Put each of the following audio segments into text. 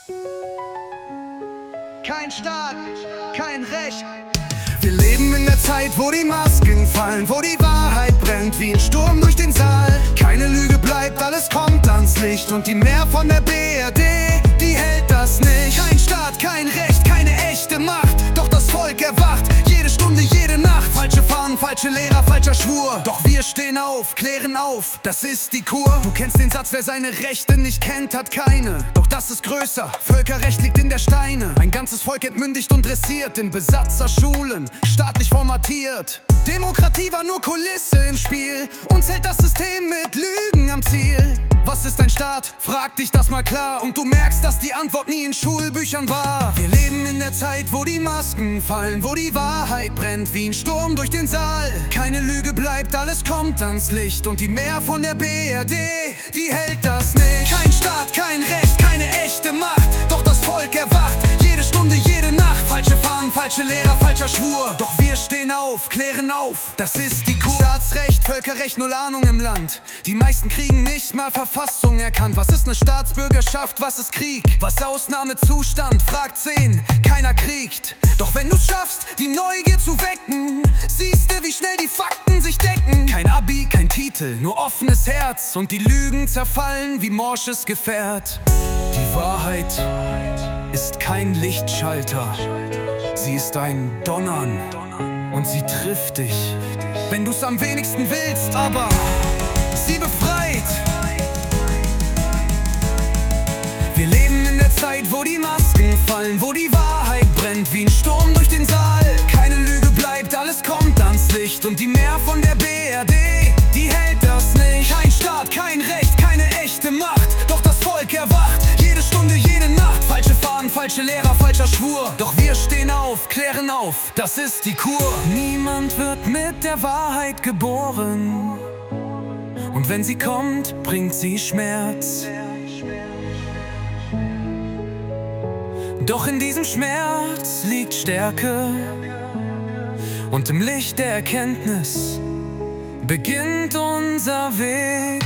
Kein Staat, kein Recht. Wir leben in der Zeit, wo die Masken fallen, wo die Wahrheit brennt wie ein Sturm durch den Saal. Keine Lüge bleibt, alles kommt ans Licht und die Mehr von der BRD, die hält das nicht. Kein Staat, kein Recht, keine echte Macht, doch das Volk erwacht, jede Stunde, jede Nacht. Falsche Fahnen, falsche Lehrer, falscher Schwur, doch wir stehen auf, klären auf, das ist die Kur. Du kennst den Satz, wer seine Rechte nicht kennt, hat keine, doch das ist größer, Völkerrecht liegt in der Steine. Ein ganzes Volk entmündigt und dressiert in Besatzerschulen, staatlich formatiert. Demokratie war nur Kulisse im Spiel, uns hält das System mit Lügen am Ziel. Was ist ein Staat? Frag dich das mal klar und du merkst, dass die Antwort nie in Schulbüchern war. Wir leben in der Zeit, wo die Masken fallen, wo die Wahrheit brennt wie ein Sturm durch den Saal. Keine Lüge bleibt, alles kommt ans Licht und die Mehr von der BRD, die hält das nicht. Kein Staat, kein Recht, keine echte Macht, doch das Volk erwacht, jede Stunde, jede Nacht. Falsche Fahnen, falsche Lehrer, falscher Schwur, doch wir stehen auf, klären auf, das ist die Kur. Staatsrecht, Völkerrecht, null Ahnung im Land. Die meisten kriegen nicht mal Verfassung erkannt. Was ist eine Staatsbürgerschaft, was ist Krieg? Was Ausnahmezustand? Fragt 10, keiner kriegt. Doch wenn du's schaffst, die Neugier zu wecken, siehst du, wie schnell die Fakten sich decken. Kein Abi, kein Titel, nur offenes Herz und die Lügen zerfallen wie morsches Gefährt. Die Wahrheit ist kein Lichtschalter, sie ist ein Donnern und sie trifft dich, wenn du's am wenigsten willst, aber sie befreit. Wir leben in der Zeit, wo die Masken fallen, wo die Wahrheit brennt wie ein Sturm durch den Saal. Keine Lüge bleibt, alles kommt ans Licht und die Mehr von der BRD, die hält das nicht. Kein Staat, kein Recht, keine echte Macht, doch das Volk erwacht, jede Stunde, jede Nacht. Falsche Fahnen, falsche Lehrer, falscher Schwur, doch wir stehen auf, klären auf, das ist die Kur. Niemand wird mit der Wahrheit geboren und wenn sie kommt, bringt sie Schmerz. Doch in diesem Schmerz liegt Stärke und im Licht der Erkenntnis beginnt unser Weg.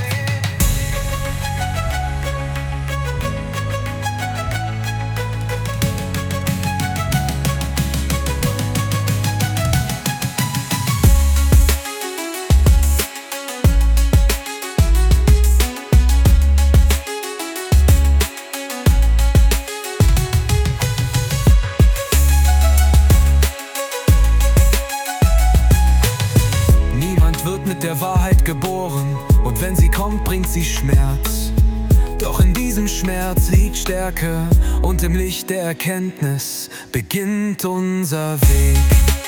Mit der Wahrheit geboren und wenn sie kommt, bringt sie Schmerz. Doch in diesem Schmerz liegt Stärke und im Licht der Erkenntnis beginnt unser Weg.